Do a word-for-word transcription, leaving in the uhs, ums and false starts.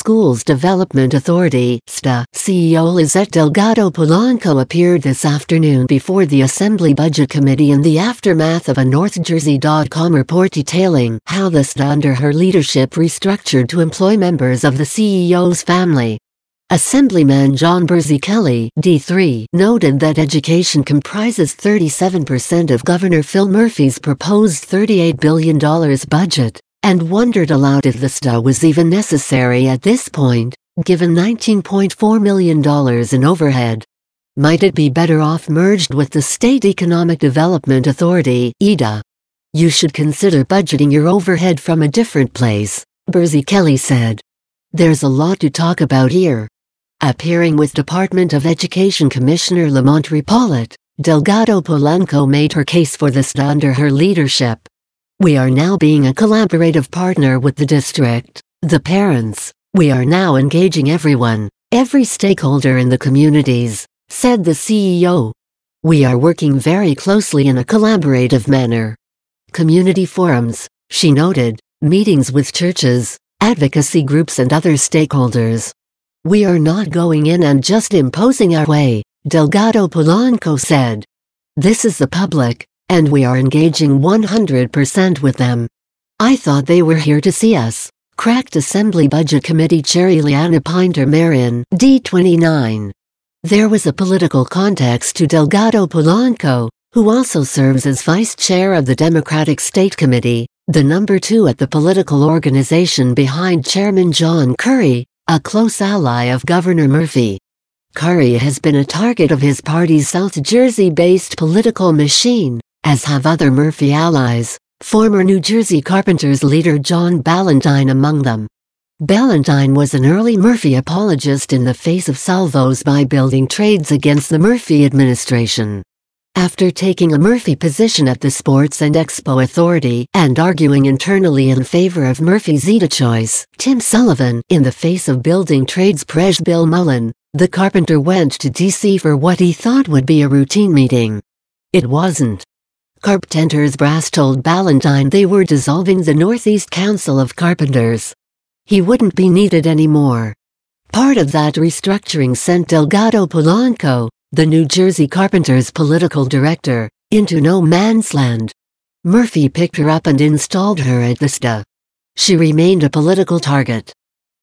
Schools Development Authority (S D A) C E O Lizette Delgado Polanco appeared this afternoon before the Assembly Budget Committee in the aftermath of a North Jersey dot com report detailing how the S D A under her leadership restructured to employ members of the C E O's family. Assemblyman John Bursey Kelly, D three, noted that education comprises thirty-seven percent of Governor Phil Murphy's proposed thirty-eight billion dollars budget, and wondered aloud if the S D A was even necessary at this point, given nineteen point four million dollars in overhead. Might it be better off merged with the State Economic Development Authority (E D A)? You should consider budgeting your overhead from a different place, Bursey Kelly said. There's a lot to talk about here. Appearing with Department of Education Commissioner Lamont Repollet, Delgado Polanco made her case for the S D A under her leadership. We are now being a collaborative partner with the district, the parents. We are now engaging everyone, every stakeholder in the communities, said the C E O. We are working very closely in a collaborative manner. Community forums, she noted, meetings with churches, advocacy groups and other stakeholders. We are not going in and just imposing our way, Delgado Polanco said. This is the public, and we are engaging one hundred percent with them. I thought they were here to see us, cracked Assembly Budget Committee Chair Ileana Pinter-Marian, D twenty-nine. There was a political context to Delgado Polanco, who also serves as vice chair of the Democratic State Committee, the number two at the political organization behind Chairman John Curry, a close ally of Governor Murphy. Curry has been a target of his party's South Jersey-based political machine, as have other Murphy allies, former New Jersey Carpenters leader John Ballantyne among them. Ballantyne was an early Murphy apologist in the face of salvos by building trades against the Murphy administration. After taking a Murphy position at the Sports and Expo Authority and arguing internally in favor of Murphy's Eat a Choice, Tim Sullivan, in the face of building trades Pres Bill Mullen, the carpenter went to D C for what he thought would be a routine meeting. It wasn't. Carpenters brass told Ballantyne they were dissolving the Northeast Council of Carpenters. He wouldn't be needed anymore. Part of that restructuring sent Delgado Polanco, the New Jersey Carpenters political director, into no man's land. Murphy picked her up and installed her at the S D A. She remained a political target.